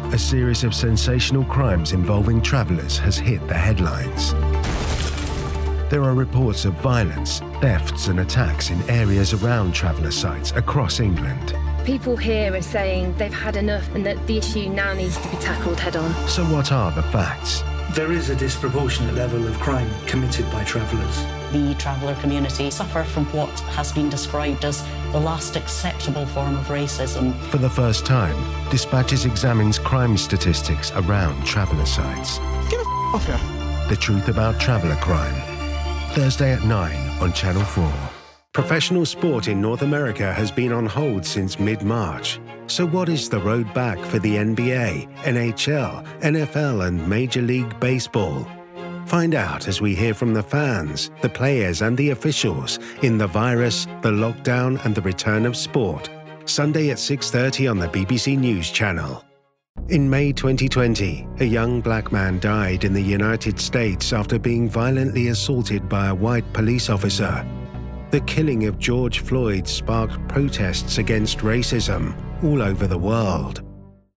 a series of sensational crimes involving travellers has hit the headlines. There are reports of violence, thefts and attacks in areas around traveller sites across England. People here are saying they've had enough and that the issue now needs to be tackled head-on. So what are the facts? There is a disproportionate level of crime committed by travellers. The traveller community suffer from what has been described as the last acceptable form of racism. For the first time, Dispatches examines crime statistics around traveller sites. Get the off here. The truth about traveller crime. Thursday at 9 on Channel 4. Professional sport in North America has been on hold since mid-March. So what is the road back for the NBA, NHL, NFL and Major League Baseball? Find out as we hear from the fans, the players and the officials in The Virus, the Lockdown and the Return of Sport. Sunday at 6:30 on the BBC News Channel. In May 2020, a young black man died in the United States after being violently assaulted by a white police officer. The killing of George Floyd sparked protests against racism all over the world.